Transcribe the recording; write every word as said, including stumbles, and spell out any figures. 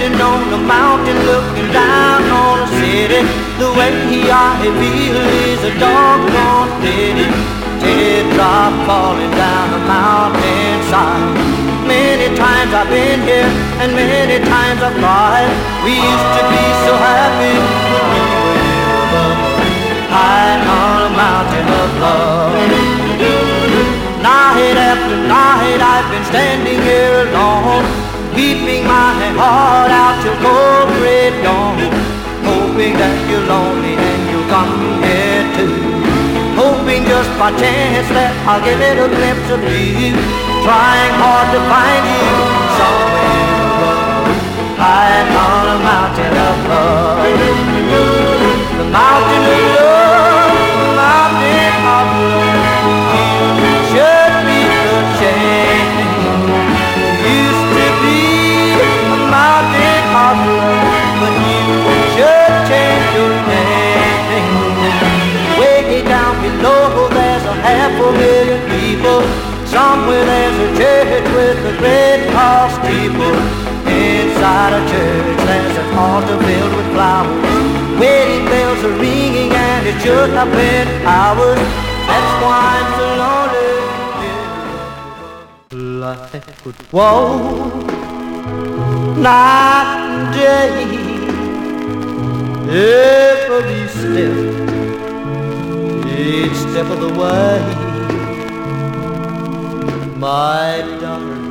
standing on the mountain looking down on the city. The way he I feel is a doggone pity. Teardrop falling down the mountainside. Many times I've been here and many times I've cried. We used to be so happy when we were here above, high on a mountain of love. Night after night I've been standing here alone, weeping my heart out till cold red dawn, hoping that you're lonely and you'll come here too, hoping just by chance that I'll get a glimpse of you, trying hard to find you somewhere above, high on a mountain of love. The mountain of love, the mountain of love. You should be ashamed. Used to be a mountain of love, but you should change your name. Way down below there's a half a million people. Somewhere there's a church with a great tall steeple. Inside a church there's an altar filled with flowers. Wedding bells are ringing and it should have been ours. That's why I'm so lonely. Life would walk night and day, every step, each step of the way. My darling,